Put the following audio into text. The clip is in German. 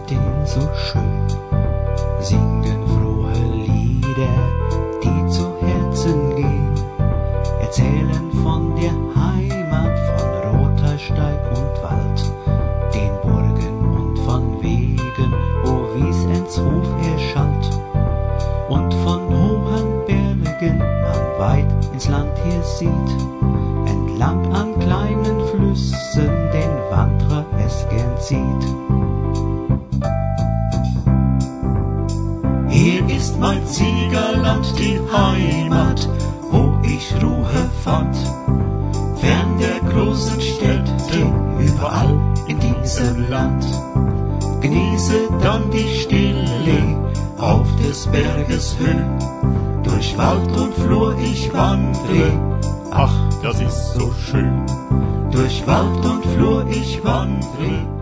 den so schön, singen frohe Lieder, die zu Herzen gehen, erzählen von der Heimat, von Rottersteig und Wald, den Burgen und von Wegen, wo wie's ins Hof erschallt, und von hohen Bergen man weit ins Land hier sieht, entlang an kleinen Flüssen den Wanderer es gern zieht. Hier ist mein Siegerland, die Heimat, wo ich Ruhe fand, fern der großen Städte, überall in diesem Land. Genieße dann die Stille auf des Berges Höhe, durch Wald und Flur ich wandre, ach, das ist so schön. Durch Wald und Flur ich wandre,